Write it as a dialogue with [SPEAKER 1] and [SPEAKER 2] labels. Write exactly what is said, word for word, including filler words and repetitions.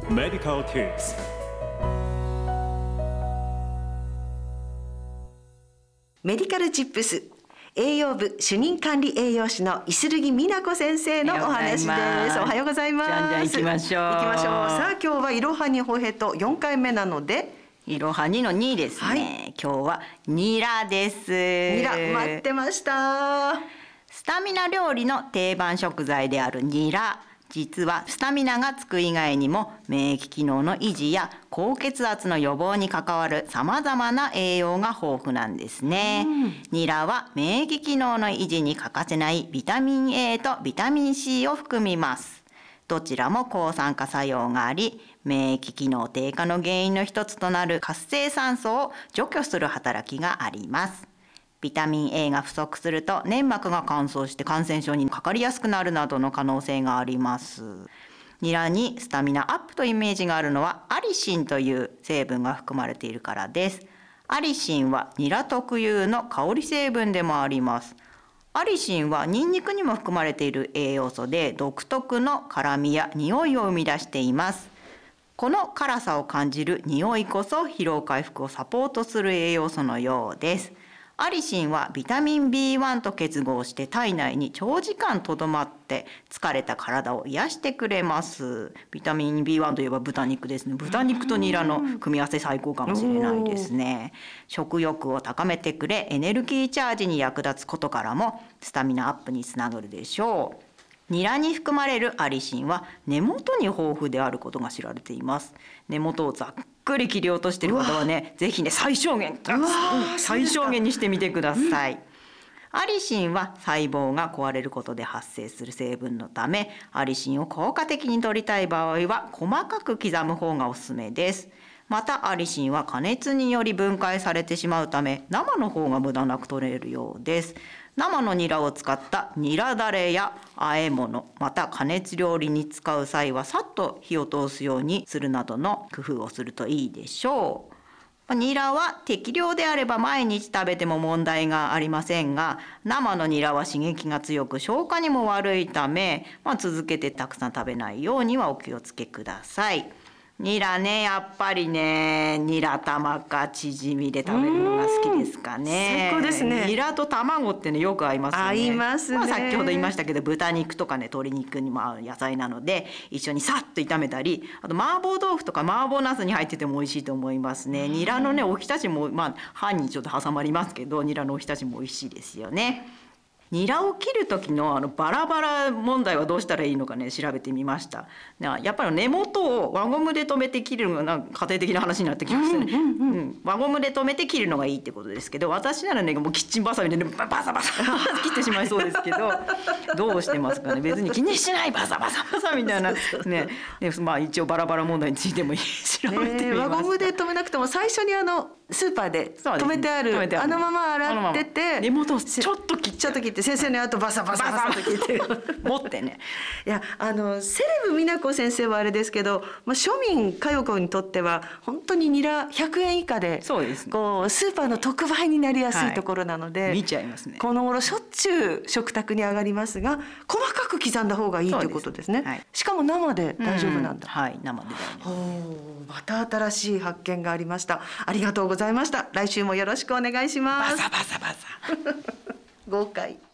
[SPEAKER 1] Medical Tips。
[SPEAKER 2] メディカルチップス、栄養部主任管理栄養士のイスルギ美奈子先生のお話です。おはようございます。
[SPEAKER 3] じゃんじゃん行きましょう。
[SPEAKER 2] 行きましょう。さあ今日はいろはにほへとよんかいめなので、
[SPEAKER 3] いろはにのにですね、はい、今日はニラです。
[SPEAKER 2] ニラ待ってました。
[SPEAKER 3] スタミナ料理の定番食材であるニラ、実はスタミナがつく以外にも免疫機能の維持や高血圧の予防に関わる様々な栄養が豊富なんですね、うん、ニラは免疫機能の維持に欠かせないビタミン エー とビタミン シー を含みます。どちらも抗酸化作用があり、免疫機能低下の原因の一つとなる活性酸素を除去する働きがあります。ビタミン エー が不足すると粘膜が乾燥して感染症にかかりやすくなるなどの可能性があります。ニラにスタミナアップとイメージがあるのはアリシンという成分が含まれているからです。アリシンはニラ特有の香り成分でもあります。アリシンはニンニクにも含まれている栄養素で独特の辛みや匂いを生み出しています。この辛さを感じる匂いこそ疲労回復をサポートする栄養素のようです。アリシンはビタミン ビーワン と結合して体内に長時間とどまって疲れた体を癒してくれます。ビタミン ビーワン といえば豚肉ですね。豚肉とニラの組み合わせ最高かもしれないですね。食欲を高めてくれ、エネルギーチャージに役立つことからもスタミナアップにつながるでしょう。ニラに含まれるアリシンは根元に豊富であることが知られています。根元をざっくり切り落としている方はね、ぜひね最小限最小限にしてみてください、うん、アリシンは細胞が壊れることで発生する成分のため、アリシンを効果的に摂りたい場合は細かく刻む方がおすすめです。またアリシンは加熱により分解されてしまうため生の方が無駄なく摂れるようです。生のニラを使ったニラだれや和え物、また加熱料理に使う際はさっと火を通すようにするなどの工夫をするといいでしょう。ニラは適量であれば毎日食べても問題がありませんが、生のニラは刺激が強く消化にも悪いため、まあ、続けてたくさん食べないようにはお気をつけください。ニラね、やっぱりね、ニラ玉かチヂミで食べるのが好きですかね。
[SPEAKER 2] 最高ですね。
[SPEAKER 3] ニラと卵ってねよく合いますよね。
[SPEAKER 2] 合いますね。
[SPEAKER 3] まあ、先ほど言いましたけど豚肉とかね鶏肉にも合う野菜なので一緒にさっと炒めたり、あと麻婆豆腐とか麻婆茄子に入ってても美味しいと思いますね。ニラのねおひたしもまあ歯にちょっと挟まりますけど、ニラのおひたしも美味しいですよね。ニラを切る時のあのバラバラ問題はどうしたらいいのかね調べてみました。やっぱり根元を輪ゴムで留めて切るのがなんか家庭的な話になってきましたね、うんうんうんうん、輪ゴムで留めて切るのがいいってことですけど、私ならねもうキッチンバサミで、ね、バサバサ切ってしまいそうですけどどうしてますかね。別に気にしないバサバサバサみたいなね、ね、まあ一応バラバラ問題についても調べてみました、えー、
[SPEAKER 2] 輪ゴムで留めなくても最初にあのスーパーで留めてある、ね、あのまま洗ってて
[SPEAKER 3] 根元をちょっと切っ
[SPEAKER 2] ちょっと切って先生の後バサバサバサッと切って
[SPEAKER 3] 持ってね。
[SPEAKER 2] いやあのセレブ美奈子先生はあれですけど、まあ、庶民佳代子にとっては本当にニラひゃくえん以下で
[SPEAKER 3] そうです、ね、
[SPEAKER 2] こうスーパーの特売になりやすいところなので、
[SPEAKER 3] はい、見ちゃいますね。こ
[SPEAKER 2] の頃しょっちゅう食卓に上がりますが細かく刻んだ方がいいということですね。はい、しかも生で大丈夫なんだ、
[SPEAKER 3] うん、はい生で大丈夫。
[SPEAKER 2] また新しい発見がありました。ありがとうございました。来週もよろしくお願いします。
[SPEAKER 3] バサバサバサ
[SPEAKER 2] 豪快。